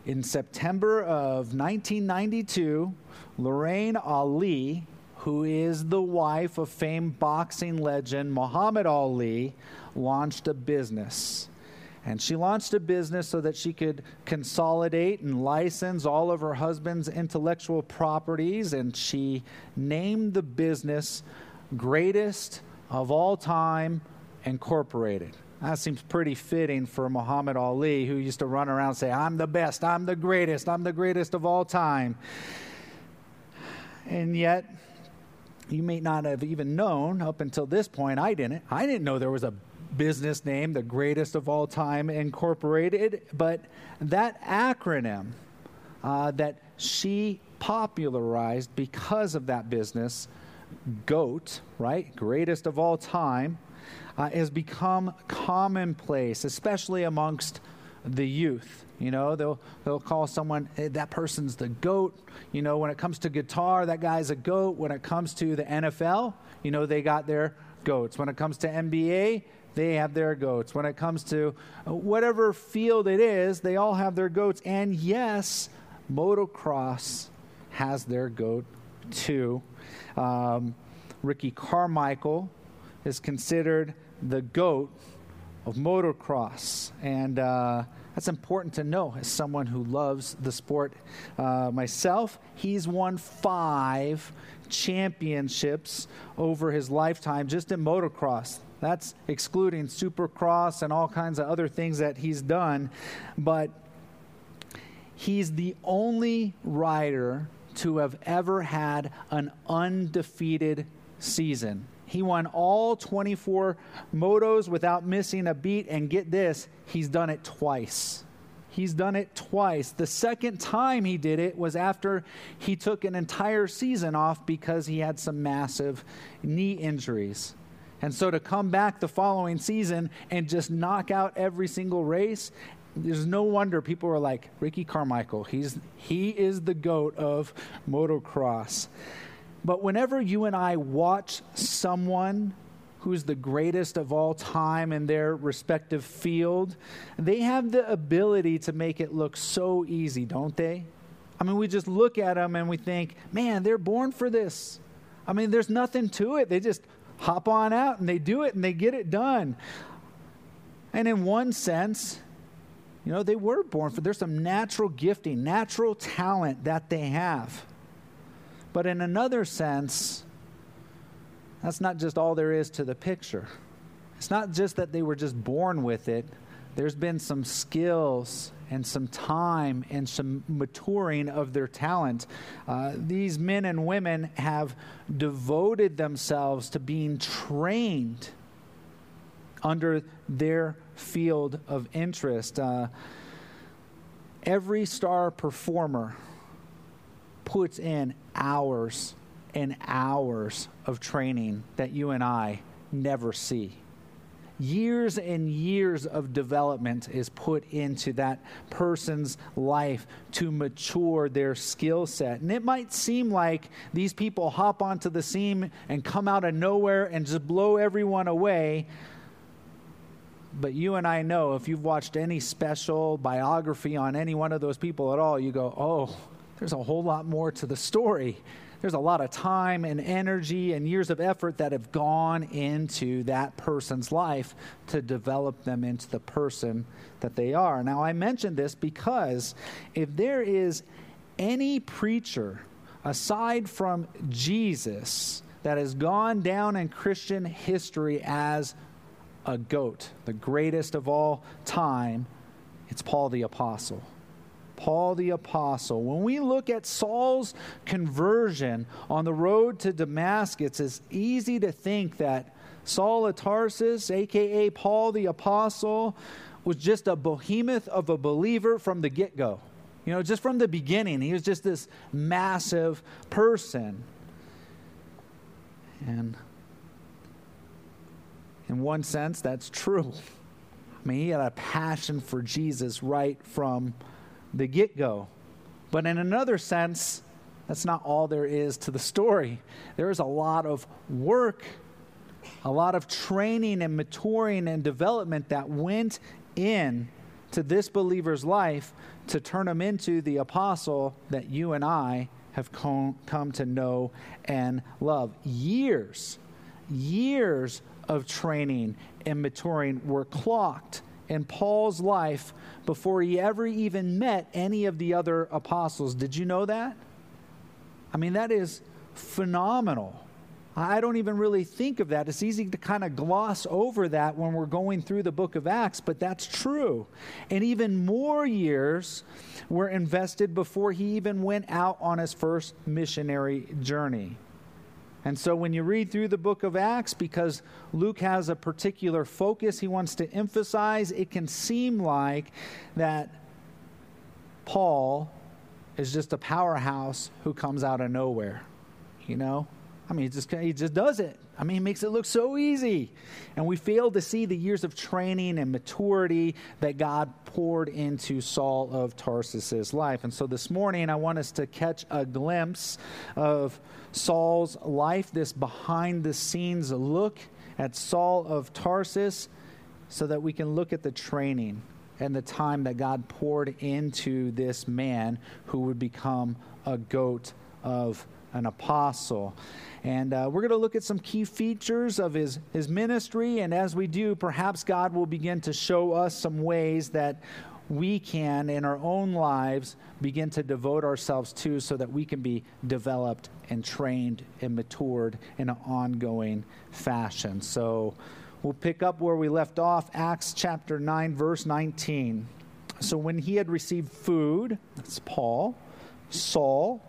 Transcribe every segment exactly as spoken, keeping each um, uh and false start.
In September of nineteen ninety-two, Lorraine Ali, who is the wife of famed boxing legend Muhammad Ali, launched a business. And she launched a business so that she could consolidate and license all of her husband's intellectual properties, and she named the business Greatest of All Time Incorporated. That seems pretty fitting for Muhammad Ali, who used to run around and say, I'm the best, I'm the greatest, I'm the greatest of all time. And yet, you may not have even known up until this point, I didn't. I didn't know there was a business name, the Greatest of All Time Incorporated, but that acronym uh, that she popularized because of that business, GOAT, right? Greatest of All Time, uh, has become commonplace, especially amongst the youth. You know, they'll they'll call someone, hey, that person's the GOAT. You know, when it comes to guitar, that guy's a GOAT. When it comes to the N F L, you know, they got their GOATs. When it comes to N B A, they have their GOATs. When it comes to whatever field it is, they all have their GOATs. And yes, motocross has their GOAT too. Um, Ricky Carmichael is considered the GOAT of motocross. And uh, that's important to know as someone who loves the sport uh, myself. He's won five championships over his lifetime just in motocross. That's excluding supercross and all kinds of other things that he's done. But he's the only rider to have ever had an undefeated season. He won all twenty-four motos without missing a beat. And get this, he's done it twice. He's done it twice. The second time he did it was after he took an entire season off because he had some massive knee injuries. And so to come back the following season and just knock out every single race, there's no wonder people were like, Ricky Carmichael, he's he is the GOAT of motocross. But whenever you and I watch someone who's the greatest of all time in their respective field, they have the ability to make it look so easy, don't they? I mean, we just look at them and we think, man, they're born for this. I mean, there's nothing to it. They just hop on out and they do it and they get it done. And in one sense, you know, they were born for, there's some natural gifting, natural talent that they have. But in another sense, that's not just all there is to the picture. It's not just that they were just born with it. There's been some skills and some time and some maturing of their talent. Uh, these men and women have devoted themselves to being trained under their field of interest. Uh, every star performer puts in hours and hours of training that you and I never see. Years and years of development is put into that person's life to mature their skill set. And it might seem like these people hop onto the scene and come out of nowhere and just blow everyone away. But you and I know, if you've watched any special biography on any one of those people at all, you go, oh, there's a whole lot more to the story. There's a lot of time and energy and years of effort that have gone into that person's life to develop them into the person that they are. Now, I mention this because if there is any preacher aside from Jesus that has gone down in Christian history as a GOAT, the greatest of all time, it's Paul the Apostle. Paul the Apostle. When we look at Saul's conversion on the road to Damascus, it's easy to think that Saul of Tarsus, a k a. Paul the Apostle, was just a behemoth of a believer from the get-go. You know, just from the beginning, he was just this massive person. And in one sense, that's true. I mean, he had a passion for Jesus right from the get-go. But in another sense, that's not all there is to the story. There is a lot of work, a lot of training and maturing and development that went in to this believer's life to turn him into the apostle that you and I have come, come to know and love. Years, years of training and maturing were clocked in Paul's life before he ever even met any of the other apostles. Did you know that? I mean, that is phenomenal. I don't even really think of that. It's easy to kind of gloss over that when we're going through the book of Acts, but that's true. And even more years were invested before he even went out on his first missionary journey. And so when you read through the book of Acts, because Luke has a particular focus he wants to emphasize, it can seem like that Paul is just a powerhouse who comes out of nowhere, you know? I mean, he just, he just does it. I mean, he makes it look so easy. And we fail to see the years of training and maturity that God poured into Saul of Tarsus's life. And so this morning, I want us to catch a glimpse of Saul's life, this behind-the-scenes look at Saul of Tarsus, so that we can look at the training and the time that God poured into this man who would become a goat of an apostle. And uh, we're going to look at some key features of his, his ministry. And as we do, perhaps God will begin to show us some ways that we can, in our own lives, begin to devote ourselves to, so that we can be developed and trained and matured in an ongoing fashion. So we'll pick up where we left off, Acts chapter nine, verse nineteen. So when he had received food, that's Paul, Saul,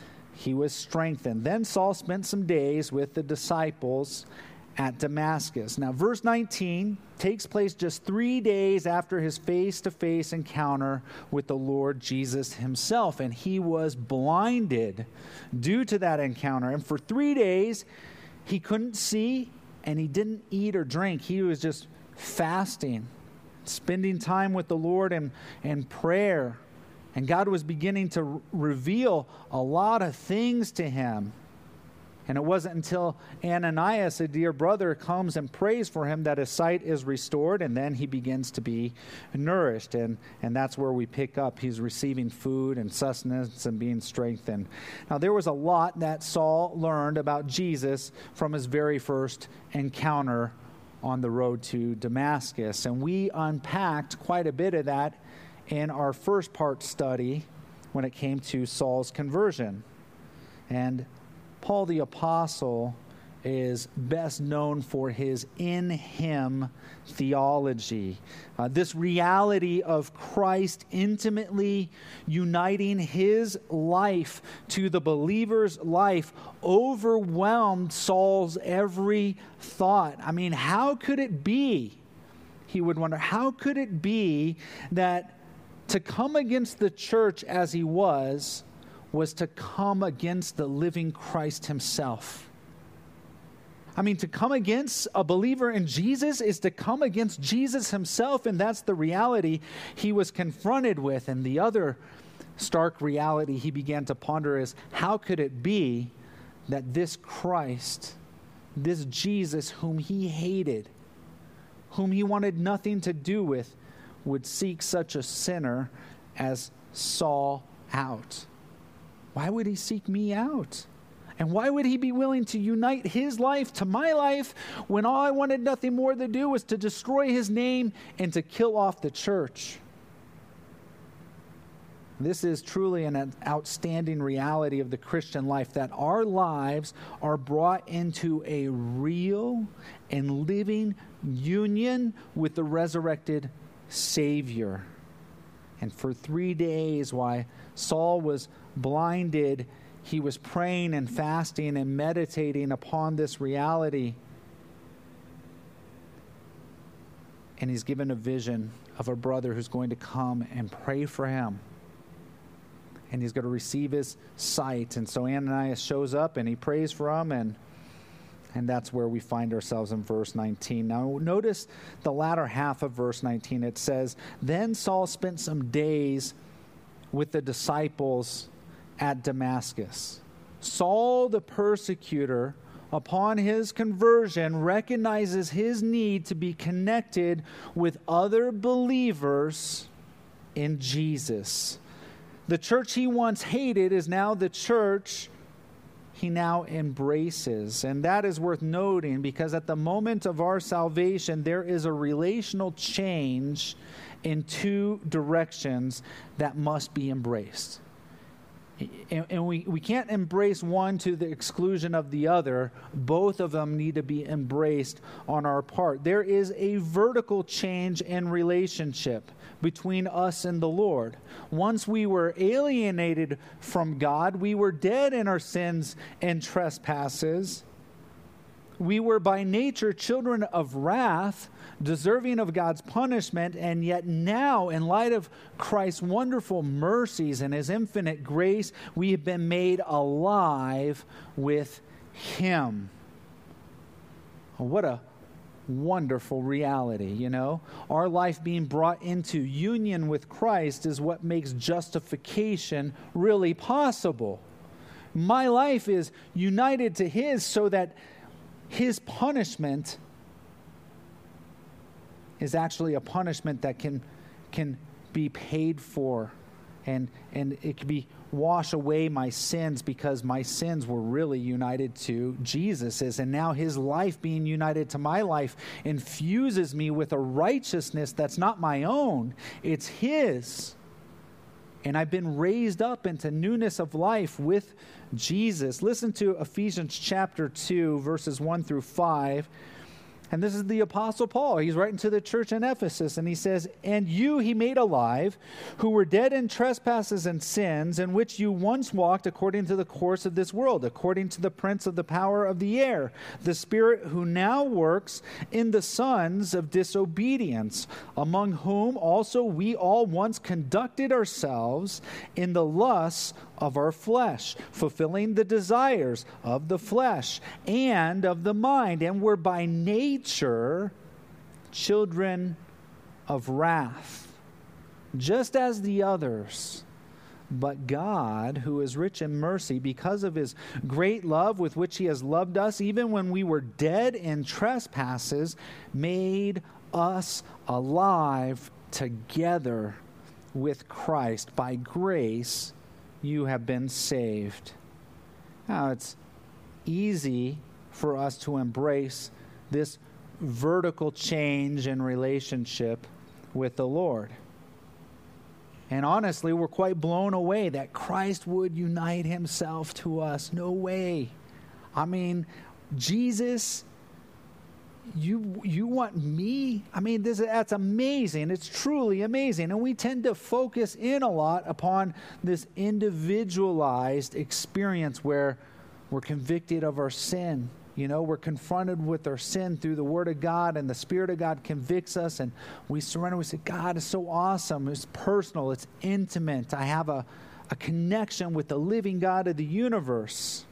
he was strengthened. Then Saul spent some days with the disciples at Damascus. Now, verse nineteen takes place just three days after his face-to-face encounter with the Lord Jesus himself. And he was blinded due to that encounter. And for three days, he couldn't see and he didn't eat or drink. He was just fasting, spending time with the Lord and, and prayer. And God was beginning to r- reveal a lot of things to him. And it wasn't until Ananias, a dear brother, comes and prays for him that his sight is restored, and then he begins to be nourished. And, and that's where we pick up. He's receiving food and sustenance and being strengthened. Now, there was a lot that Saul learned about Jesus from his very first encounter on the road to Damascus. And we unpacked quite a bit of that in our first part study when it came to Saul's conversion. And Paul the Apostle is best known for his in him theology. Uh, this reality of Christ intimately uniting his life to the believer's life overwhelmed Saul's every thought. I mean, how could it be, he would wonder, how could it be that to come against the church as he was, was to come against the living Christ himself? I mean, to come against a believer in Jesus is to come against Jesus himself, and that's the reality he was confronted with. And the other stark reality he began to ponder is, how could it be that this Christ, this Jesus whom he hated, whom he wanted nothing to do with, would seek such a sinner as Saul out? Why would he seek me out? And why would he be willing to unite his life to my life when all I wanted nothing more to do was to destroy his name and to kill off the church? This is truly an outstanding reality of the Christian life, that our lives are brought into a real and living union with the resurrected Savior. And for three days, while Saul was blinded, he was praying and fasting and meditating upon this reality. And he's given a vision of a brother who's going to come and pray for him. And he's going to receive his sight. And so Ananias shows up and he prays for him, and And that's where we find ourselves in verse nineteen. Now, notice the latter half of verse nineteen. It says, "Then Saul spent some days with the disciples at Damascus." Saul the persecutor, upon his conversion, recognizes his need to be connected with other believers in Jesus. The church he once hated is now the church he now embraces. And that is worth noting, because at the moment of our salvation, there is a relational change in two directions that must be embraced. And, and we, we can't embrace one to the exclusion of the other. Both of them need to be embraced on our part. There is a vertical change in relationship between us and the Lord. Once we were alienated from God, we were dead in our sins and trespasses. We were by nature children of wrath, deserving of God's punishment, and yet now, in light of Christ's wonderful mercies and his infinite grace, we have been made alive with him. What a wonderful reality, you know? Our life being brought into union with Christ is what makes justification really possible. My life is united to his so that his punishment is actually a punishment that can can be paid for, and and it can be wash away my sins, because my sins were really united to Jesus's, and now his life being united to my life infuses me with a righteousness that's not my own, it's his. And I've been raised up into newness of life with Jesus. Listen to Ephesians chapter two, verses one through five. And this is the Apostle Paul. He's writing to the church in Ephesus, and he says, "And you he made alive, who were dead in trespasses and sins, in which you once walked according to the course of this world, according to the prince of the power of the air, the spirit who now works in the sons of disobedience, among whom also we all once conducted ourselves in the lusts of our flesh, fulfilling the desires of the flesh and of the mind, and were by nature children of wrath, just as the others. But God, who is rich in mercy, because of his great love with which he has loved us, even when we were dead in trespasses, made us alive together with Christ. By grace you have been saved." Now, it's easy for us to embrace this vertical change in relationship with the Lord. And honestly, we're quite blown away that Christ would unite himself to us. No way. I mean, Jesus, you you want me? I mean, this that's amazing. It's truly amazing. And we tend to focus in a lot upon this individualized experience where we're convicted of our sin. You know, we're confronted with our sin through the Word of God, and the Spirit of God convicts us, and we surrender. We say, God is so awesome. It's personal. It's intimate. I have a, a connection with the living God of the universe.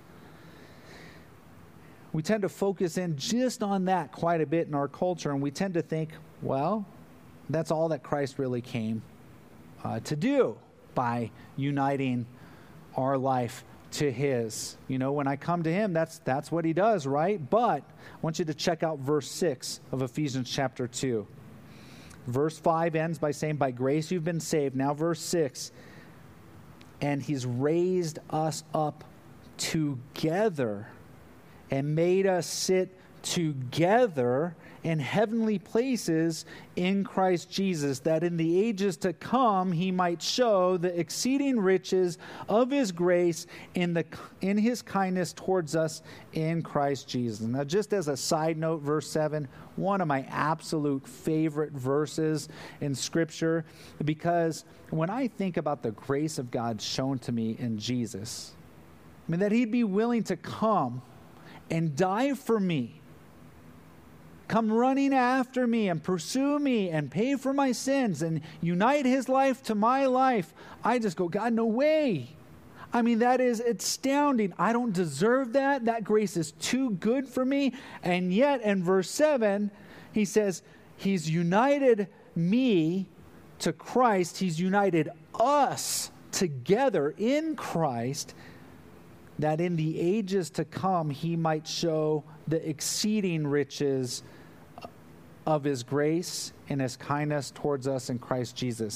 We tend to focus in just on that quite a bit in our culture, and we tend to think, well, that's all that Christ really came uh, to do by uniting our life to his. You know, when I come to him, that's that's what he does, right? But I want you to check out verse six of Ephesians chapter two. Verse five ends by saying, by grace you've been saved. Now verse six, and he's raised us up together and made us sit together in heavenly places in Christ Jesus, that in the ages to come he might show the exceeding riches of his grace in the in his kindness towards us in Christ Jesus. Now, just as a side note, verse seven, one of my absolute favorite verses in Scripture, because when I think about the grace of God shown to me in Jesus, I mean, that he'd be willing to come and die for me, come running after me and pursue me and pay for my sins and unite his life to my life, I just go, God, no way. I mean, that is astounding. I don't deserve that. That grace is too good for me. And yet, in verse seven, he says, he's united me to Christ. He's united us together in Christ, that in the ages to come he might show the exceeding riches of his grace and his kindness towards us in Christ Jesus.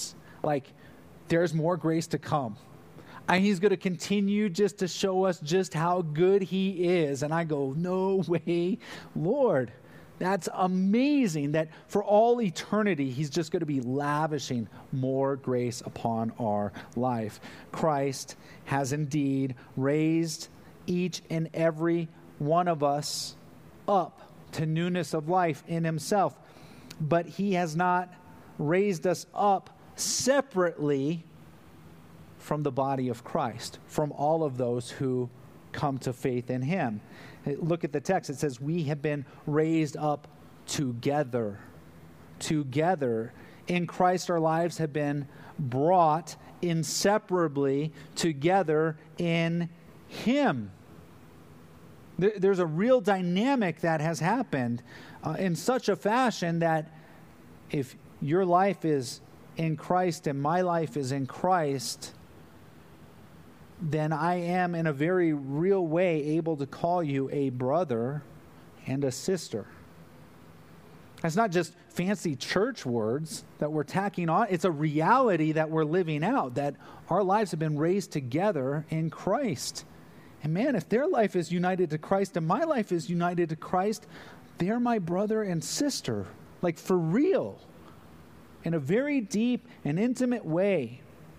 like there's more grace to come. And he's going to continue just to show us just how good he is. And I go, no way, Lord. That's amazing that for all eternity, he's just going to be lavishing more grace upon our life. Christ has indeed raised each and every one of us up to newness of life in himself. But he has not raised us up separately from the body of Christ, from all of those who come to faith in him. Look at the text. It says, we have been raised up together. Together. In Christ, our lives have been brought inseparably together in him. There's a real dynamic that has happened uh, in such a fashion that if your life is in Christ and my life is in Christ, then I am in a very real way able to call you a brother and a sister. It's not just fancy church words that we're tacking on. It's a reality that we're living out, that our lives have been raised together in Christ. And man, if their life is united to Christ and my life is united to Christ, they're my brother and sister, like for real, in a very deep and intimate way.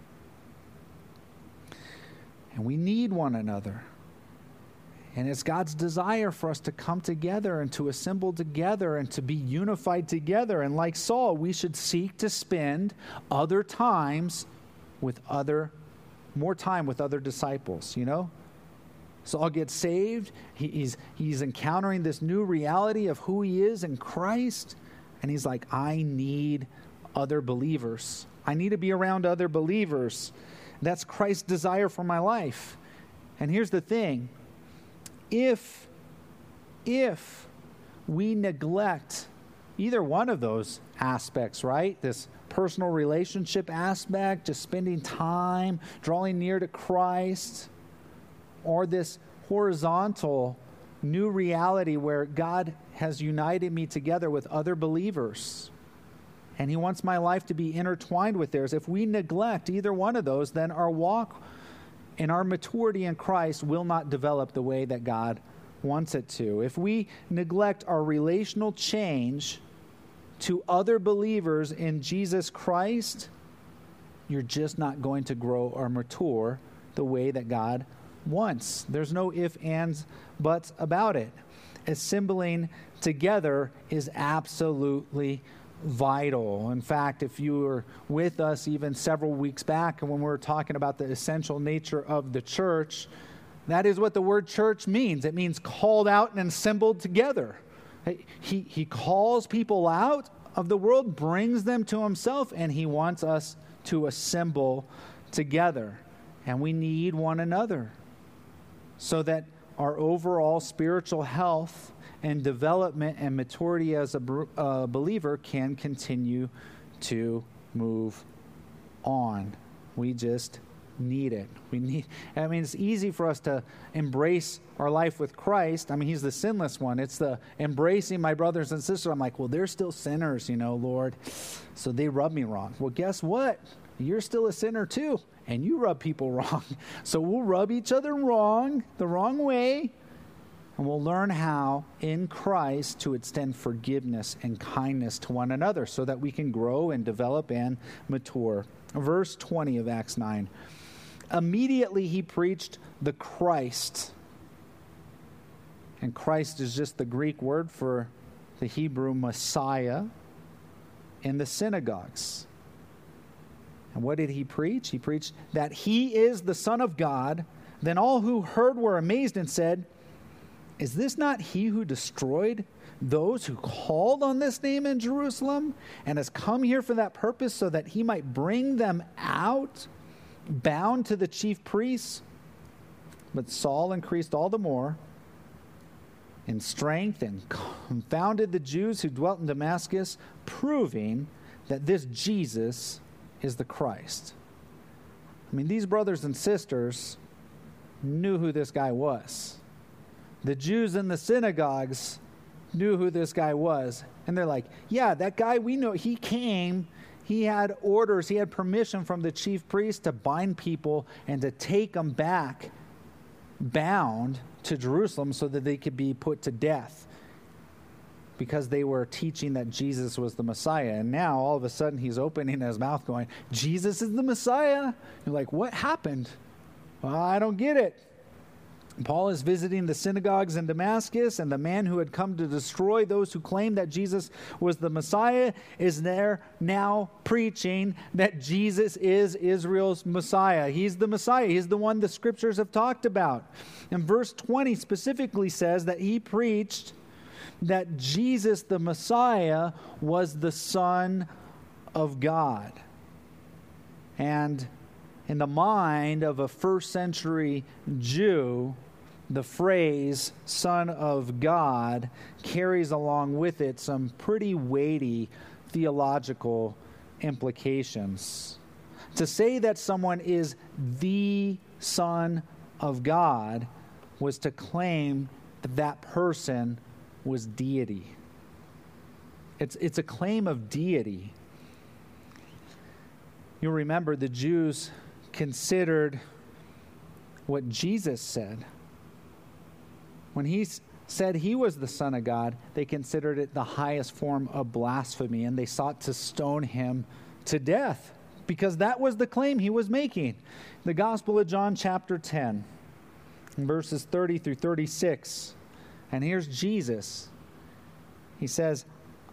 And we need one another. And it's God's desire for us to come together and to assemble together and to be unified together. And like Saul, we should seek to spend other times with other, more time with other disciples, you know? Saul gets saved. He, he's, he's encountering this new reality of who he is in Christ. And he's like, I need other believers. I need to be around other believers. That's Christ's desire for my life. And here's the thing. If, if we neglect either one of those aspects, right? This personal relationship aspect, just spending time, drawing near to Christ, or this horizontal new reality where God has united me together with other believers, and he wants my life to be intertwined with theirs. If we neglect either one of those, then our walk and our maturity in Christ will not develop the way that God wants it to. If we neglect our relational change to other believers in Jesus Christ, you're just not going to grow or mature the way that God wants. There's no ifs, ands, buts about it. Assembling together is absolutely vital. In fact, if you were with us even several weeks back and when we were talking about the essential nature of the church, that is what the word church means. It means called out and assembled together. He, he calls people out of the world, brings them to himself, and he wants us to assemble together. And we need one another so that our overall spiritual health and development and maturity as a uh, believer can continue to move on. We just need it. We need. I mean, it's easy for us to embrace our life with Christ. I mean, he's the sinless one. It's the embracing my brothers and sisters. I'm like, well, they're still sinners, you know, Lord. So they rub me wrong. Well, guess what? You're still a sinner too, and you rub people wrong. So we'll rub each other wrong, the wrong way. And we'll learn how, in Christ, to extend forgiveness and kindness to one another so that we can grow and develop and mature. Verse twenty of Acts nine. Immediately he preached the Christ. And Christ is just the Greek word for the Hebrew Messiah in the synagogues. And what did he preach? He preached that he is the Son of God. Then all who heard were amazed and said, is this not he who destroyed those who called on this name in Jerusalem and has come here for that purpose so that he might bring them out bound to the chief priests? But Saul increased all the more in strength and confounded the Jews who dwelt in Damascus, proving that this Jesus is the Christ. I mean, these brothers and sisters knew who this guy was. The Jews in the synagogues knew who this guy was. And they're like, yeah, that guy we know, he came he had orders, he had permission from the chief priest to bind people and to take them back bound to Jerusalem so that they could be put to death because they were teaching that Jesus was the Messiah. And now, all of a sudden, he's opening his mouth going, Jesus is the Messiah. You're like, what happened? Well, I don't get it. Paul is visiting the synagogues in Damascus, and the man who had come to destroy those who claimed that Jesus was the Messiah is there now preaching that Jesus is Israel's Messiah. He's the Messiah. He's the one the scriptures have talked about. And verse twenty specifically says that he preached that Jesus, the Messiah, was the Son of God. And in the mind of a first century Jew, the phrase Son of God carries along with it some pretty weighty theological implications. To say that someone is the Son of God was to claim that that person was deity. It's, it's a claim of deity. You'll remember the Jews considered what Jesus said. When he said he was the Son of God, they considered it the highest form of blasphemy, and they sought to stone him to death because that was the claim he was making. The Gospel of John chapter ten, verses thirty through thirty-six. And here's Jesus. He says,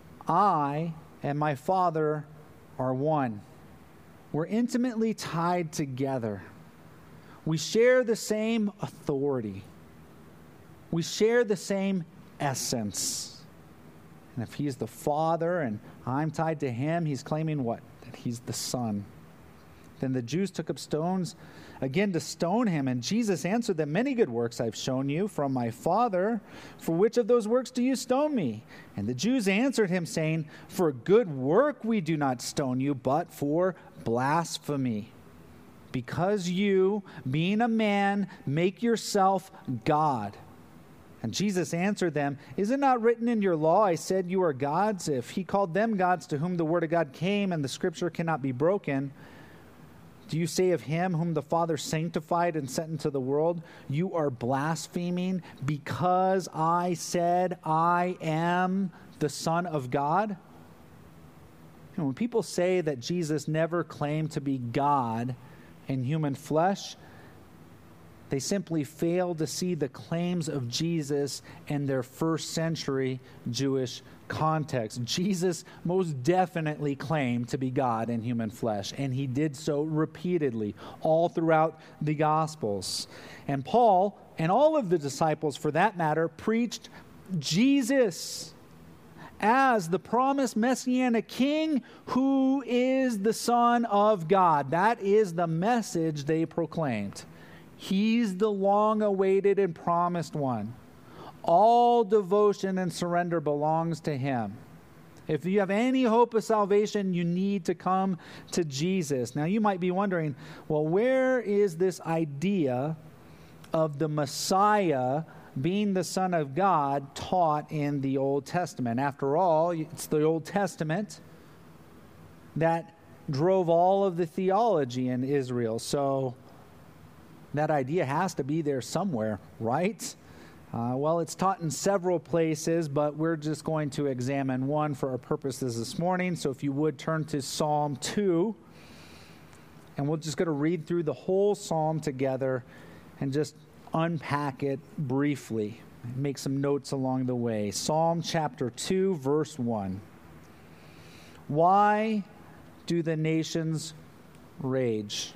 I and my Father are one. We're intimately tied together. We share the same authority. We share the same essence. And if he's the Father and I'm tied to him, he's claiming what? That he's the Son. Then the Jews took up stones again to stone him. And Jesus answered them, many good works I've shown you from my Father. For which of those works do you stone me? And the Jews answered him, saying, for good work we do not stone you, but for blasphemy. Because you, being a man, make yourself God. And Jesus answered them, is it not written in your law, I said you are gods? If he called them gods to whom the word of God came and the scripture cannot be broken, do you say of him whom the Father sanctified and sent into the world, you are blaspheming because I said I am the Son of God? You know, when people say that Jesus never claimed to be God in human flesh, they simply fail to see the claims of Jesus in their first century Jewish context. Jesus most definitely claimed to be God in human flesh, and he did so repeatedly all throughout the Gospels. And Paul, and all of the disciples for that matter, preached Jesus as the promised Messianic King who is the Son of God. That is the message they proclaimed. He's the long-awaited and promised one. All devotion and surrender belongs to him. If you have any hope of salvation, you need to come to Jesus. Now, you might be wondering, well, where is this idea of the Messiah being the Son of God taught in the Old Testament? After all, it's the Old Testament that drove all of the theology in Israel. So that idea has to be there somewhere, right? Uh, well, it's taught in several places, but we're just going to examine one for our purposes this morning. So if you would turn to Psalm two, and we're just going to read through the whole psalm together and just unpack it briefly. Make some notes along the way. Psalm chapter two, verse one. Why do the nations rage?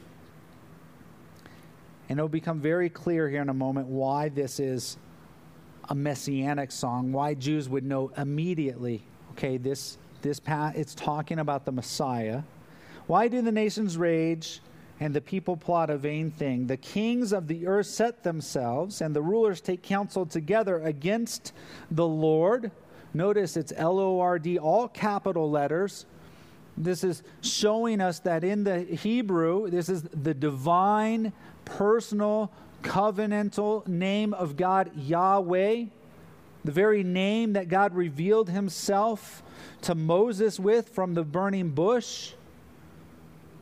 And it'll become very clear here in a moment why this is a messianic song, why Jews would know immediately, okay, this, this path, it's talking about the Messiah. Why do the nations rage and the people plot a vain thing? The kings of the earth set themselves, and the rulers take counsel together against the Lord. Notice it's L O R D, all capital letters. This is showing us that in the Hebrew, this is the divine, personal, covenantal name of God, Yahweh, the very name that God revealed himself to Moses with from the burning bush.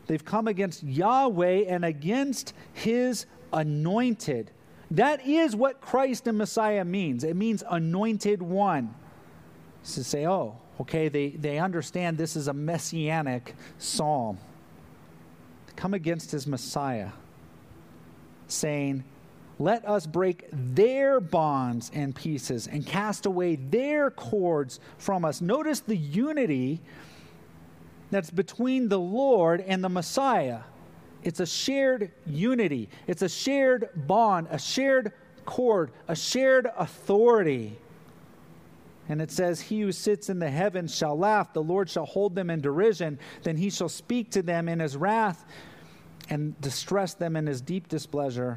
They've come against Yahweh and against his anointed. That is what Christ and Messiah means. It means anointed one. To say, oh, okay, they, they understand this is a messianic psalm. They come against his Messiah, saying, let us break their bonds in pieces and cast away their cords from us. Notice the unity that's between the Lord and the Messiah. It's a shared unity. It's a shared bond, a shared cord, a shared authority. And it says, he who sits in the heavens shall laugh. The Lord shall hold them in derision. Then he shall speak to them in his wrath and distress them in his deep displeasure.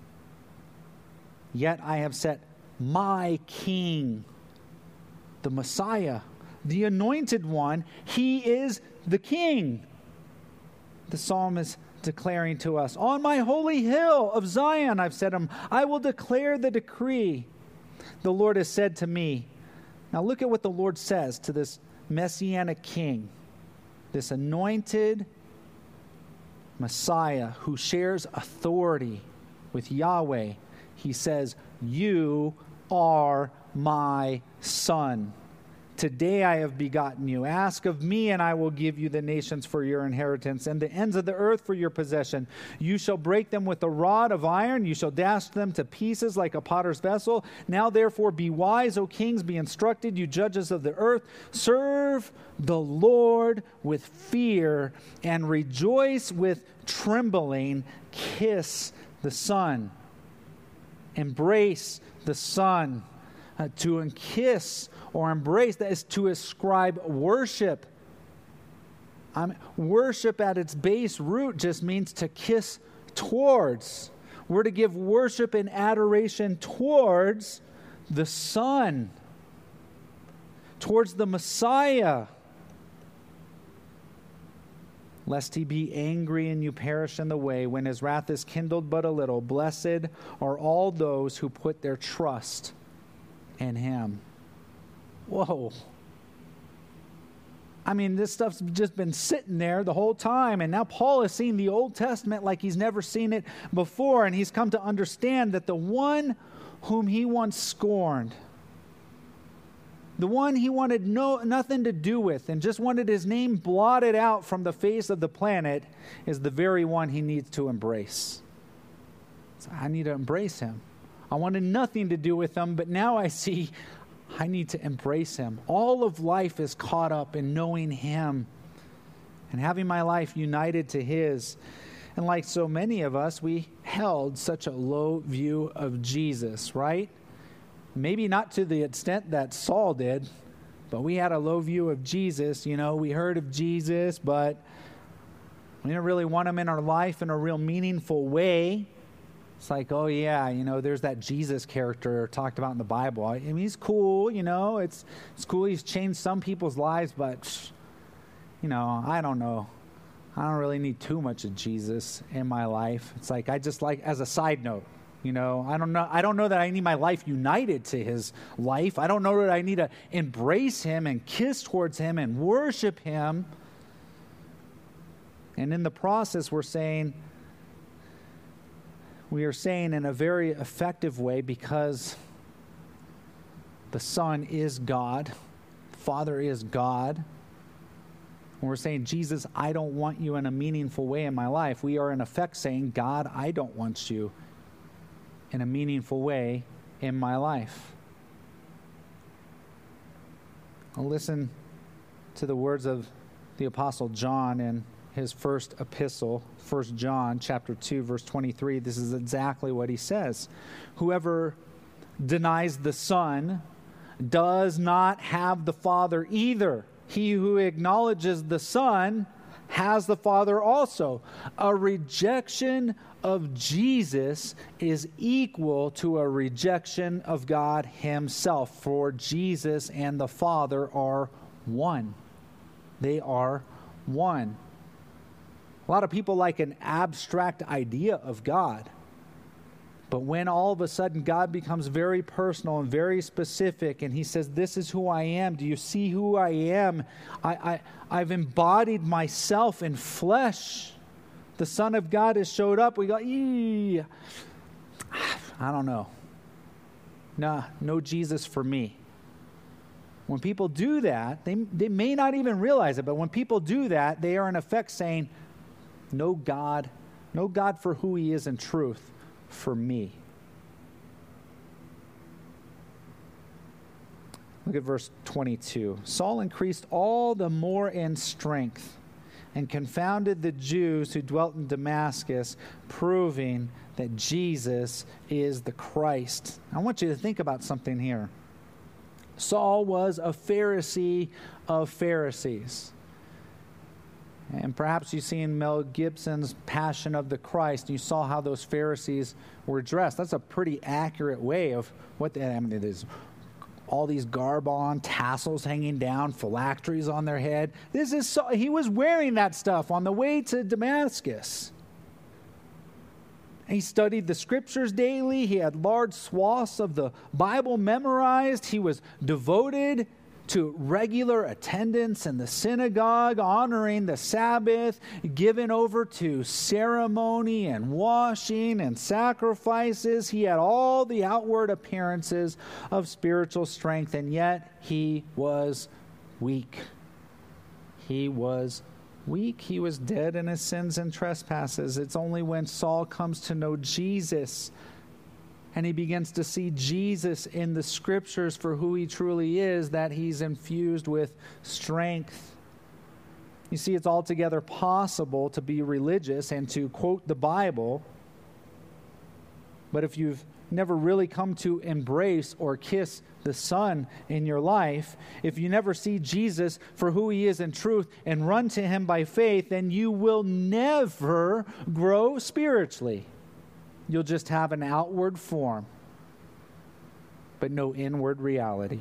Yet I have set my king, the Messiah, the anointed one. He is the king. The psalm is declaring to us, on my holy hill of Zion, I've set him. I will declare the decree. The Lord has said to me. Now look at what the Lord says to this messianic king, this anointed Messiah who shares authority with Yahweh. He says, you are my son. Today I have begotten you. Ask of me, and I will give you the nations for your inheritance, and the ends of the earth for your possession. You shall break them with a rod of iron. You shall dash them to pieces like a potter's vessel. Now therefore be wise, O kings, be instructed, you judges of the earth. Serve the Lord with fear, and rejoice with trembling. Kiss the Son. Embrace the Son. Uh, to kiss or embrace, that is to ascribe worship. Um, worship at its base root just means to kiss towards. We're to give worship and adoration towards the Son, towards the Messiah. Lest he be angry and you perish in the way, when his wrath is kindled but a little. Blessed are all those who put their trust in him. Whoa. I mean, this stuff's just been sitting there the whole time, and now Paul is seeing the Old Testament like he's never seen it before, and he's come to understand that the one whom he once scorned, the one he wanted no, nothing to do with and just wanted his name blotted out from the face of the planet, is the very one he needs to embrace. So I need to embrace him. I wanted nothing to do with him, but now I see I need to embrace him. All of life is caught up in knowing him and having my life united to his. And like so many of us, we held such a low view of Jesus, right? Maybe not to the extent that Saul did, but we had a low view of Jesus. You know, we heard of Jesus, but we didn't really want him in our life in a real meaningful way. It's like, oh yeah, you know, there's that Jesus character talked about in the Bible. I mean, he's cool, you know, it's it's cool. He's changed some people's lives, but, you know, I don't know. I don't really need too much of Jesus in my life. It's like, I just like, as a side note, you know, I don't know. I don't know that I need my life united to his life. I don't know that I need to embrace him and kiss towards him and worship him. And in the process, we're saying, we are saying in a very effective way, because the Son is God, the Father is God. When we're saying, Jesus, I don't want you in a meaningful way in my life, we are in effect saying, God, I don't want you in a meaningful way in my life. I'll listen to the words of the Apostle John in his first epistle, First John chapter two, verse twenty-three. This is exactly what he says. Whoever denies the Son does not have the Father either. He who acknowledges the Son has the Father also. A rejection of Jesus is equal to a rejection of God himself, for Jesus and the Father are one. They are one. A lot of people like an abstract idea of God. But when all of a sudden God becomes very personal and very specific, and he says, this is who I am. Do you see who I am? I, I, I've embodied myself in flesh. the Son of God has showed up, we go, eee, I don't know. Nah, no Jesus for me. When people do that, they, they may not even realize it, but when people do that, they are in effect saying, no God, no God for who he is in truth for me. Look at verse twenty-two. Saul increased all the more in strength and confounded the Jews who dwelt in Damascus, proving that Jesus is the Christ. I want you to think about something here. Saul was a Pharisee of Pharisees. And perhaps you've seen Mel Gibson's Passion of the Christ. You saw how those Pharisees were dressed. That's a pretty accurate way of what they, I mean, it is. All these garb on, tassels hanging down, phylacteries on their head. This is so, he was wearing that stuff on the way to Damascus. He studied the scriptures daily. He had large swaths of the Bible memorized. He was devoted to regular attendance in the synagogue, honoring the Sabbath, given over to ceremony and washing and sacrifices. He had all the outward appearances of spiritual strength, and yet he was weak. He was weak. He was dead in his sins and trespasses. It's only when Saul comes to know Jesus and he begins to see Jesus in the scriptures for who he truly is, that he's infused with strength. You see, it's altogether possible to be religious and to quote the Bible, but if you've never really come to embrace or kiss the Son in your life, if you never see Jesus for who he is in truth and run to him by faith, then you will never grow spiritually. You'll just have an outward form, but no inward reality.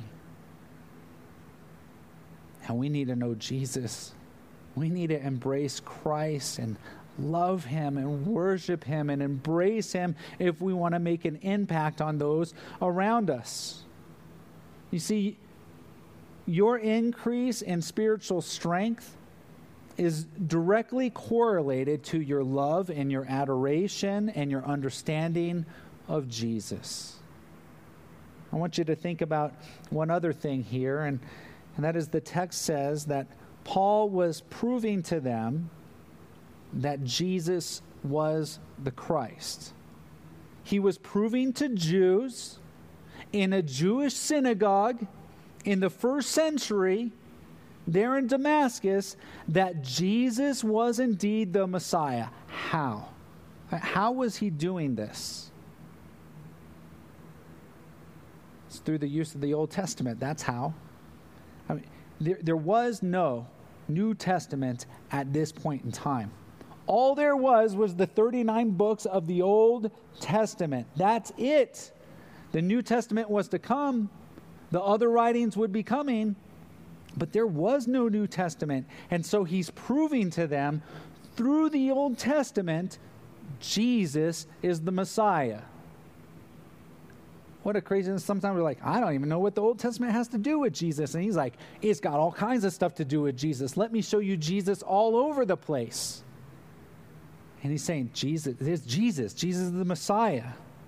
And we need to know Jesus. We need to embrace Christ and love him and worship him and embrace him if we want to make an impact on those around us. You see, your increase in spiritual strength is directly correlated to your love and your adoration and your understanding of Jesus. I want you to think about one other thing here, and, and that is the text says that Paul was proving to them that Jesus was the Christ. He was proving to Jews in a Jewish synagogue in the first century there in Damascus that Jesus was indeed the Messiah. How? How was he doing this? It's through the use of the Old Testament. That's how. I mean, there, there was no New Testament at this point in time. All there was was the thirty-nine books of the Old Testament. That's it. The New Testament was to come. The other writings would be coming. But there was no New Testament. And so he's proving to them through the Old Testament, Jesus is the Messiah. What a craziness. Sometimes we're like, I don't even know what the Old Testament has to do with Jesus. And he's like, it's got all kinds of stuff to do with Jesus. Let me show you Jesus all over the place. And he's saying, Jesus, there's Jesus. Jesus is the Messiah.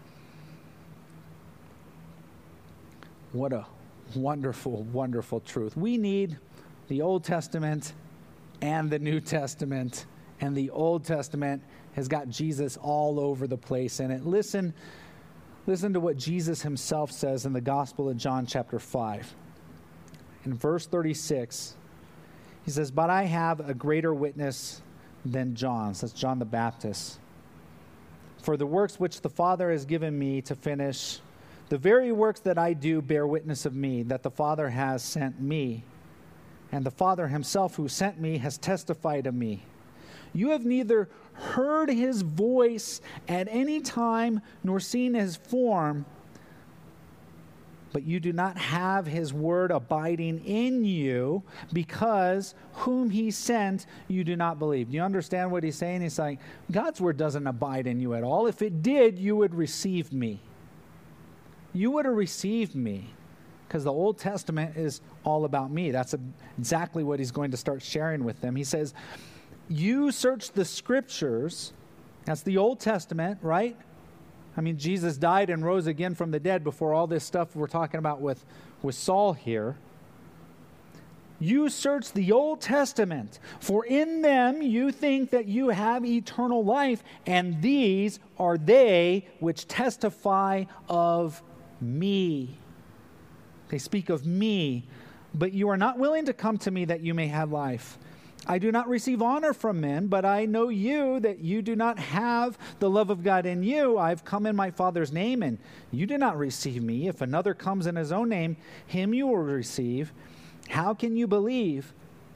What a wonderful, wonderful truth. We need the Old Testament and the New Testament. And the Old Testament has got Jesus all over the place in it. Listen, listen to what Jesus himself says in the Gospel of John chapter five. In verse thirty-six, he says, "But I have a greater witness than John," says John the Baptist, "for the works which the Father has given me to finish, the very works that I do bear witness of me, that the Father has sent me. And the Father himself who sent me has testified of me. You have neither heard his voice at any time nor seen his form, but you do not have his word abiding in you, because whom he sent you do not believe." Do you understand what he's saying? He's saying, God's word doesn't abide in you at all. If it did, you would receive me. You would have received me, because the Old Testament is all about me. That's a, exactly what he's going to start sharing with them. He says, You search the scriptures. That's the Old Testament, right? I mean, Jesus died and rose again from the dead before all this stuff we're talking about with, with Saul here. You search the Old Testament, for in them you think that you have eternal life, and these are they which testify of me. They speak of me, but you are not willing to come to me that you may have life. I do not receive honor from men, but I know you, that you do not have the love of God in you. I have come in my Father's name, and you do not receive me. If another comes in his own name, him you will receive. How can you believe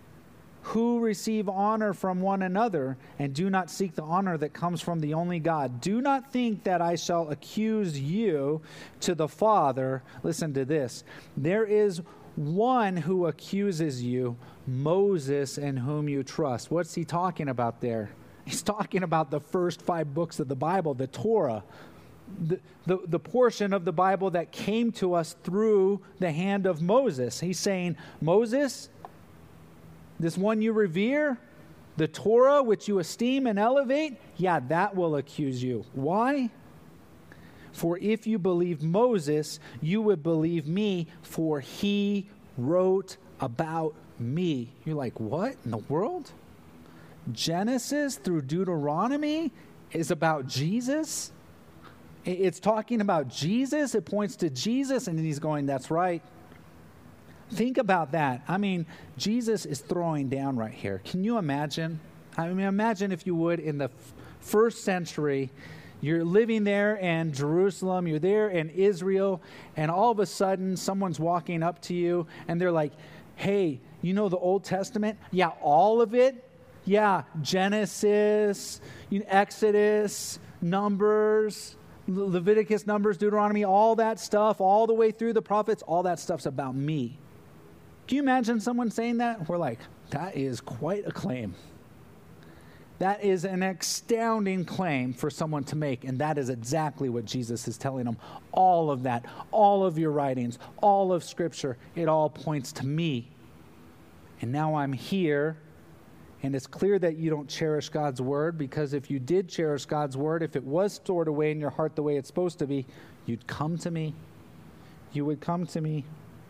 who receive honor from one another and do not seek the honor that comes from the only God? Do not think that I shall accuse you to the Father. Listen to this. There is one who accuses you, Moses, in whom you trust. What's he talking about there? He's talking about the first five books of the Bible, the Torah. The, the, the portion of the Bible that came to us through the hand of Moses. He's saying, Moses, this one you revere, the Torah which you esteem and elevate, yeah, that will accuse you. Why? For if you believed Moses, you would believe me, for he wrote about me. You're like, what in the world? Genesis through Deuteronomy is about Jesus? It's talking about Jesus. It points to Jesus, and he's going, that's right. Think about that. I mean, Jesus is throwing down right here. Can you imagine? I mean, imagine if you would, in the f- first century, you're living there in Jerusalem, you're there in Israel, and all of a sudden, someone's walking up to you, and they're like, hey, you know the Old Testament? Yeah, all of it? Yeah, Genesis, Exodus, Numbers, Leviticus, Numbers, Deuteronomy, all that stuff, all the way through the prophets, all that stuff's about me. Can you imagine someone saying that? We're like, that is quite a claim. That is an astounding claim for someone to make, and that is exactly what Jesus is telling them. All of that, all of your writings, all of Scripture, it all points to me. And now I'm here. And it's clear that you don't cherish God's word, because if you did cherish God's word, if it was stored away in your heart the way it's supposed to be, you'd come to me. You would come to me.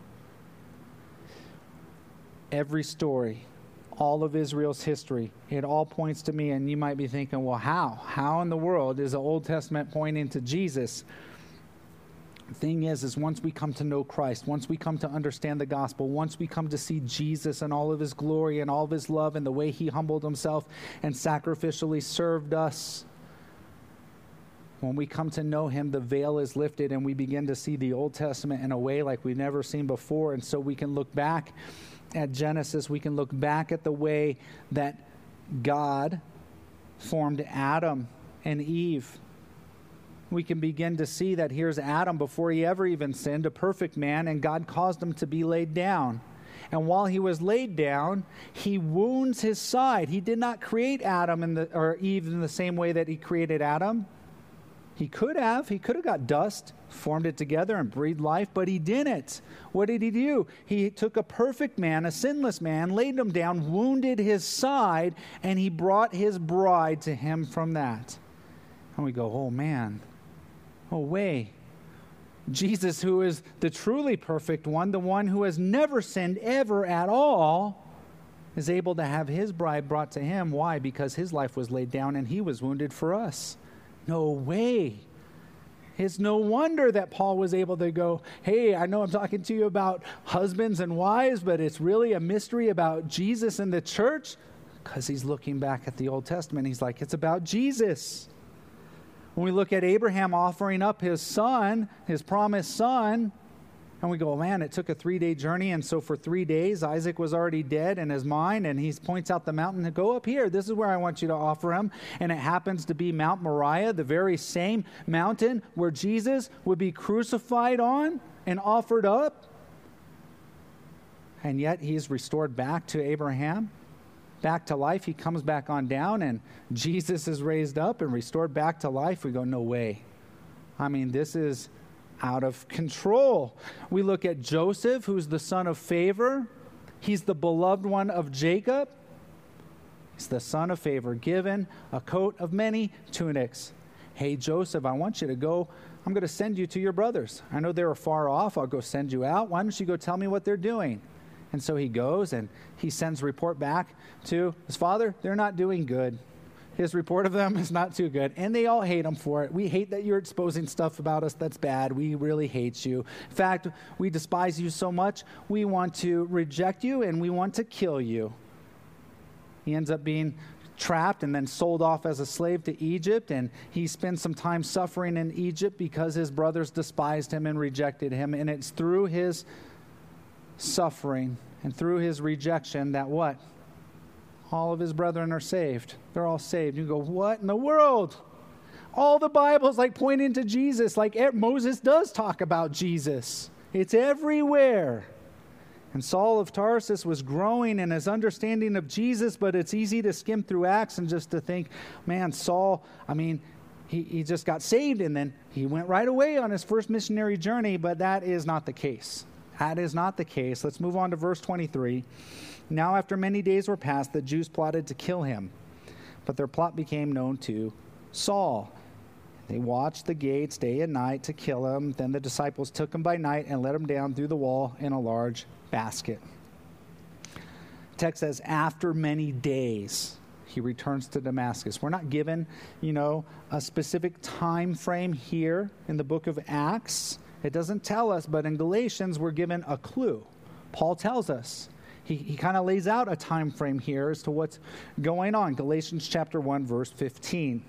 Every story, all of Israel's history, it all points to me. And you might be thinking, well, how? How in the world is the Old Testament pointing to Jesus? The thing is, is once we come to know Christ, once we come to understand the gospel, once we come to see Jesus and all of his glory and all of his love and the way he humbled himself and sacrificially served us, when we come to know him, the veil is lifted and we begin to see the Old Testament in a way like we've never seen before. And so we can look back at Genesis, we can look back at the way that God formed Adam and Eve. We can begin to see that here's Adam before he ever even sinned, a perfect man, and God caused him to be laid down. And while he was laid down, he wounds his side. He did not create Adam in the, or Eve in the same way that he created Adam. He could have. He could have got dust, formed it together, and breathed life, but he didn't. What did he do? He took a perfect man, a sinless man, laid him down, wounded his side, and he brought his bride to him from that. And we go, oh man. Oh, way. Jesus, who is the truly perfect one, the one who has never sinned ever at all, is able to have his bride brought to him. Why? Because his life was laid down and he was wounded for us. No way. It's no wonder that Paul was able to go, hey, I know I'm talking to you about husbands and wives, but it's really a mystery about Jesus and the church, because he's looking back at the Old Testament. He's like, it's about Jesus. When we look at Abraham offering up his son, his promised son, and we go, man, it took a three-day journey, and so for three days, Isaac was already dead in his mind, and he points out the mountain to go up here. This is where I want you to offer him. And it happens to be Mount Moriah, the very same mountain where Jesus would be crucified on and offered up. And yet he's restored back to Abraham. Back to life. He comes back on down, and Jesus is raised up and restored back to life. We go, no way. I mean, this is out of control. We look at Joseph, who's the son of favor. He's the beloved one of Jacob. He's the son of favor, given a coat of many tunics. Hey, Joseph, I want you to go. I'm going to send you to your brothers. I know they're far off. I'll go send you out. Why don't you go tell me what they're doing? And so he goes and he sends a report back to his father. They're not doing good. His report of them is not too good. And they all hate him for it. We hate that you're exposing stuff about us that's bad. We really hate you. In fact, we despise you so much, we want to reject you and we want to kill you. He ends up being trapped and then sold off as a slave to Egypt. And he spends some time suffering in Egypt because his brothers despised him and rejected him. And it's through his suffering and through his rejection that what? All of his brethren are saved. They're all saved. You go, what in the world? All the Bible's like pointing to Jesus. Like Moses does talk about Jesus. It's everywhere. And Saul of Tarsus was growing in his understanding of Jesus, but it's easy to skim through Acts and just to think, man, Saul, I mean, he, he just got saved and then he went right away on his first missionary journey, but that is not the case. That is not the case. Let's move on to verse twenty-three. Now after many days were passed, the Jews plotted to kill him, but their plot became known to Saul. They watched the gates day and night to kill him. Then the disciples took him by night and let him down through the wall in a large basket. The text says, after many days, he returns to Damascus. We're not given, you know, a specific time frame here in the book of Acts. It doesn't tell us, but in Galatians, we're given a clue. Paul tells us. He, he kind of lays out a time frame here as to what's going on. Galatians chapter one, verse fifteen.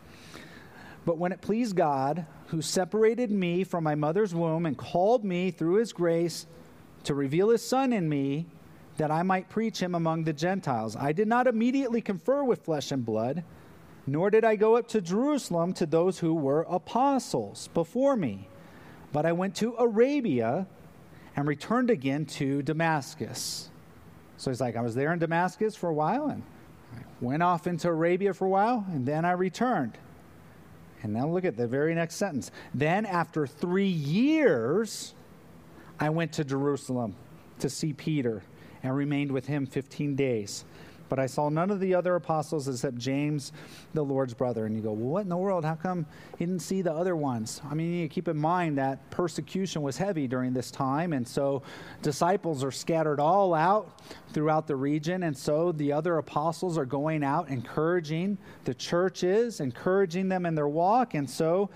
But when it pleased God, who separated me from my mother's womb and called me through his grace to reveal his Son in me, that I might preach him among the Gentiles, I did not immediately confer with flesh and blood, nor did I go up to Jerusalem to those who were apostles before me. But I went to Arabia and returned again to Damascus. So he's like, I was there in Damascus for a while, and I went off into Arabia for a while, and then I returned. And now look at the very next sentence. Then after three years, I went to Jerusalem to see Peter and remained with him fifteen days. But I saw none of the other apostles except James, the Lord's brother. And you go, well, what in the world? How come he didn't see the other ones? I mean, you need to keep in mind that persecution was heavy during this time. And so disciples are scattered all out throughout the region. And so the other apostles are going out encouraging the churches, encouraging them in their walk. And so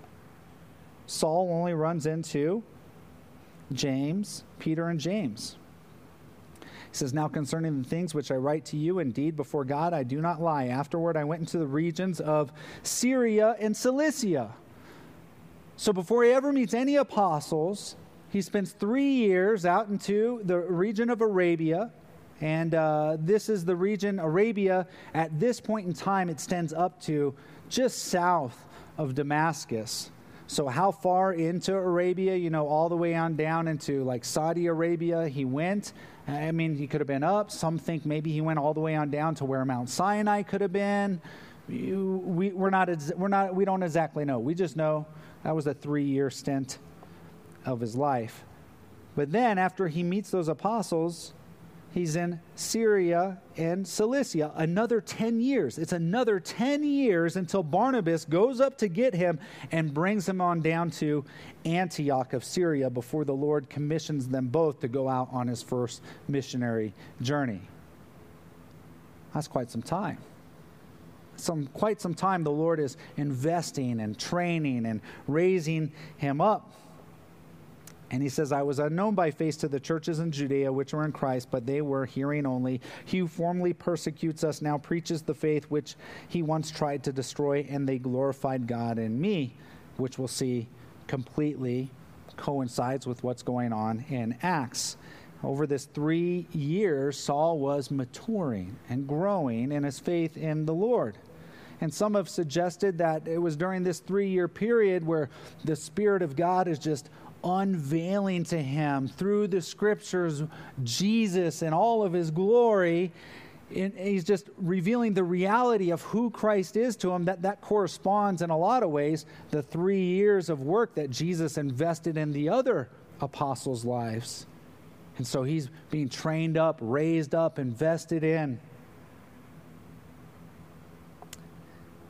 Saul only runs into James, Peter, and James. He says, now concerning the things which I write to you, indeed, before God, I do not lie. Afterward, I went into the regions of Syria and Cilicia. So before he ever meets any apostles, he spends three years out into the region of Arabia. And uh, this is the region, Arabia, at this point in time, it extends up to just south of Damascus. So how far into Arabia, you know, all the way on down into like Saudi Arabia he went. I mean, he could have been up. Some think maybe he went all the way on down to where Mount Sinai could have been. You, we, we're not, we're not, we don't exactly know. We just know that was a three-year stint of his life. But then after he meets those apostles, he's in Syria and Cilicia, another ten years. It's another ten years until Barnabas goes up to get him and brings him on down to Antioch of Syria before the Lord commissions them both to go out on his first missionary journey. That's quite some time. Some quite some time the Lord is investing and training and raising him up. And he says, I was unknown by face to the churches in Judea which were in Christ, but they were hearing only. He who formerly persecutes us now preaches the faith which he once tried to destroy, and they glorified God in me, which we'll see completely coincides with what's going on in Acts. Over this three years, Saul was maturing and growing in his faith in the Lord. And some have suggested that it was during this three-year period where the Spirit of God is just unveiling to him through the scriptures Jesus and all of his glory. And he's just revealing the reality of who Christ is to him. That that corresponds in a lot of ways the three years of work that Jesus invested in the other apostles' lives. And so he's being trained up, raised up, invested in.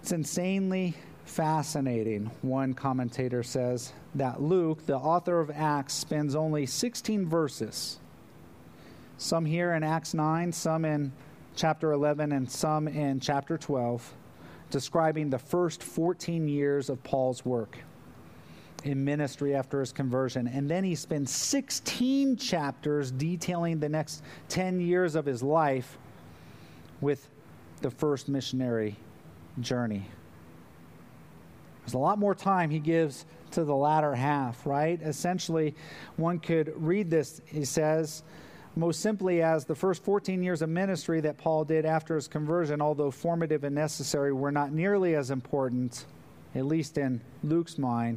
It's insanely fascinating, one commentator says, that Luke, the author of Acts, spends only sixteen verses, some here in Acts nine, some in chapter eleven, and some in chapter twelve, describing the first fourteen years of Paul's work in ministry after his conversion. And then he spends sixteen chapters detailing the next ten years of his life with the first missionary journey. There's a lot more time he gives to the latter half, right? Essentially, one could read this, he says, most simply as the first fourteen years of ministry that Paul did after his conversion, although formative and necessary, were not nearly as important, at least in Luke's mind,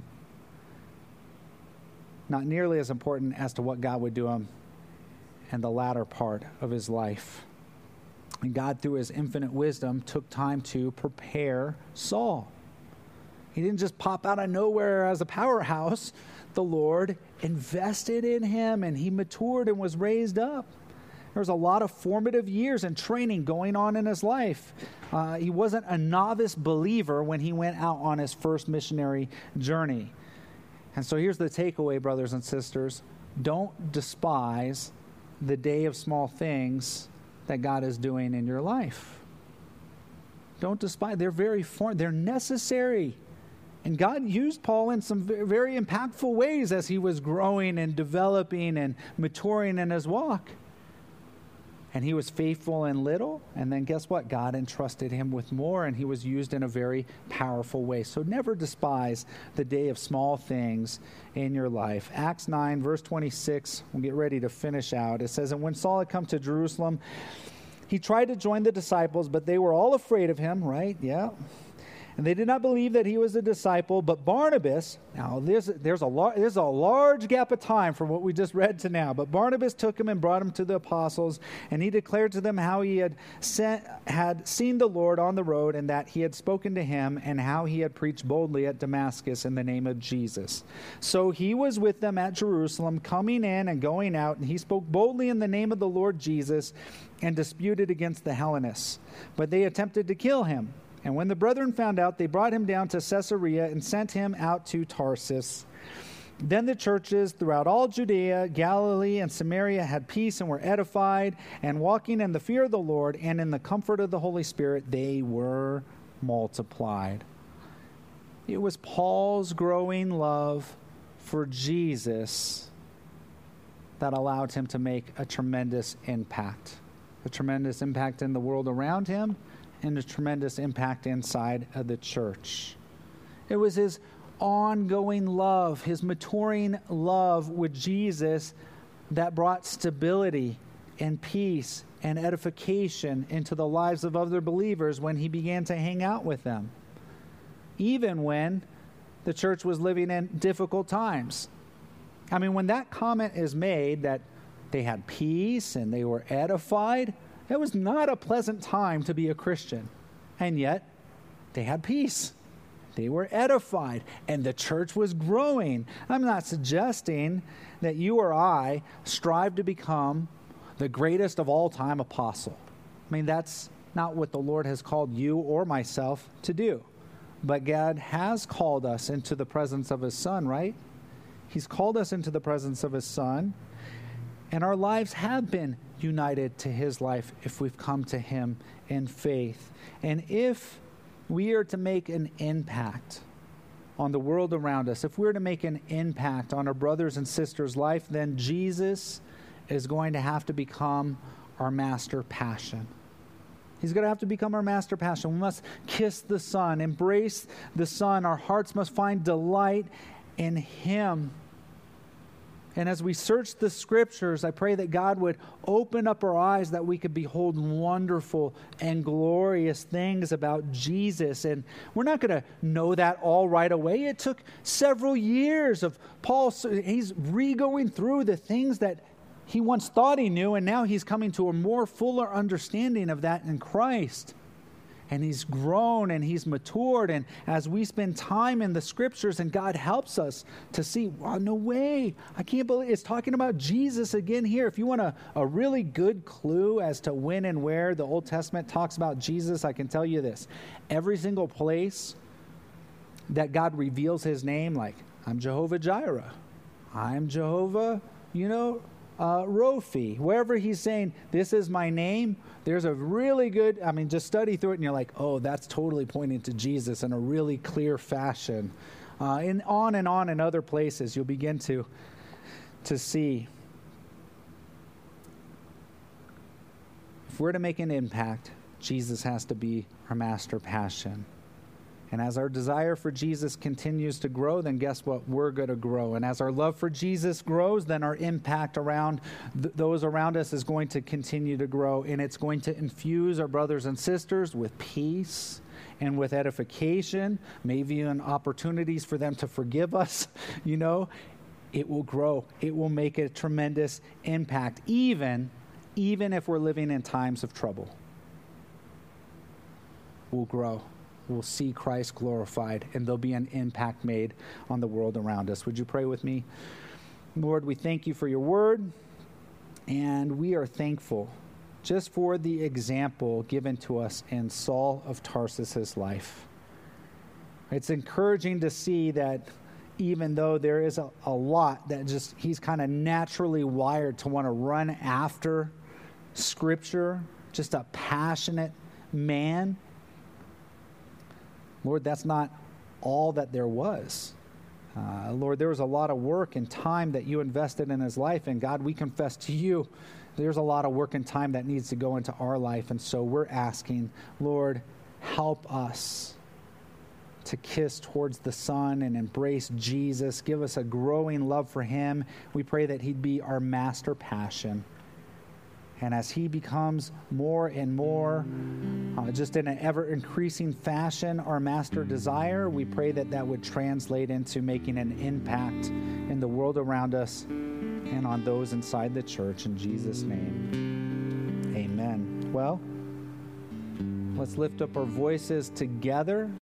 not nearly as important as to what God would do him in the latter part of his life. And God, through his infinite wisdom, took time to prepare Saul. He didn't just pop out of nowhere as a powerhouse. The Lord invested in him, and he matured and was raised up. There was a lot of formative years and training going on in his life. Uh, he wasn't a novice believer when he went out on his first missionary journey. And so here's the takeaway, brothers and sisters. Don't despise the day of small things that God is doing in your life. Don't despise. They're very form. They're necessary. And God used Paul in some very impactful ways as he was growing and developing and maturing in his walk. And he was faithful in little, and then guess what? God entrusted him with more, and he was used in a very powerful way. So never despise the day of small things in your life. Acts nine, verse twenty-six, we'll get ready to finish out. It says, and when Saul had come to Jerusalem, he tried to join the disciples, but they were all afraid of him, right? Yeah. And they did not believe that he was a disciple, but Barnabas, now there's, there's, a lar- there's a large gap of time from what we just read to now, but Barnabas took him and brought him to the apostles, and he declared to them how he had sent, had seen the Lord on the road, and that he had spoken to him, and how he had preached boldly at Damascus in the name of Jesus. So he was with them at Jerusalem, coming in and going out, and he spoke boldly in the name of the Lord Jesus, and disputed against the Hellenists. But they attempted to kill him. And when the brethren found out, they brought him down to Caesarea and sent him out to Tarsus. Then the churches throughout all Judea, Galilee, and Samaria had peace and were edified, and walking in the fear of the Lord and in the comfort of the Holy Spirit, they were multiplied. It was Paul's growing love for Jesus that allowed him to make a tremendous impact. A tremendous impact in the world around him, and a tremendous impact inside of the church. It was his ongoing love, his maturing love with Jesus that brought stability and peace and edification into the lives of other believers when he began to hang out with them, even when the church was living in difficult times. I mean, when that comment is made that they had peace and they were edified, it was not a pleasant time to be a Christian. And yet, they had peace. They were edified. And the church was growing. I'm not suggesting that you or I strive to become the greatest of all time apostle. I mean, that's not what the Lord has called you or myself to do. But God has called us into the presence of his Son, right? He's called us into the presence of his Son. And our lives have been united to his life if we've come to him in faith. And if we are to make an impact on the world around us, if we're to make an impact on our brothers and sisters' life, then Jesus is going to have to become our master passion. He's going to have to become our master passion. We must kiss the Son, embrace the Son. Our hearts must find delight in him. And as we search the scriptures, I pray that God would open up our eyes that we could behold wonderful and glorious things about Jesus. And we're not going to know that all right away. It took several years of Paul. He's re-going through the things that he once thought he knew, and now he's coming to a more fuller understanding of that in Christ. And he's grown and he's matured. And as we spend time in the scriptures and God helps us to see, wow, no way. I can't believe it's talking about Jesus again here. If you want a, a really good clue as to when and where the Old Testament talks about Jesus, I can tell you this. Every single place that God reveals his name, like, I'm Jehovah Jireh. I'm Jehovah, you know, uh, Rophi. Wherever he's saying, this is my name, there's a really good, I mean, just study through it and you're like, oh, that's totally pointing to Jesus in a really clear fashion. Uh, and on and on in other places, you'll begin to, to see. If we're to make an impact, Jesus has to be our master passion. And as our desire for Jesus continues to grow, then guess what? We're going to grow. And as our love for Jesus grows, then our impact around th- those around us is going to continue to grow. And it's going to infuse our brothers and sisters with peace and with edification, maybe even opportunities for them to forgive us. You know, it will grow. It will make a tremendous impact, even, even if we're living in times of trouble. We'll grow. We'll see Christ glorified, and there'll be an impact made on the world around us. Would you pray with me? Lord, we thank you for your word, and we are thankful just for the example given to us in Saul of Tarsus's life. It's encouraging to see that even though there is a, a lot that just, he's kind of naturally wired to want to run after Scripture, just a passionate man. Lord, that's not all that there was. Uh, Lord, there was a lot of work and time that you invested in his life. And God, we confess to you, there's a lot of work and time that needs to go into our life. And so we're asking, Lord, help us to kiss towards the Son and embrace Jesus. Give us a growing love for him. We pray that he'd be our master passion. And as he becomes more and more, uh, just in an ever-increasing fashion, our master desire, we pray that that would translate into making an impact in the world around us and on those inside the church. In Jesus' name, amen. Well, let's lift up our voices together.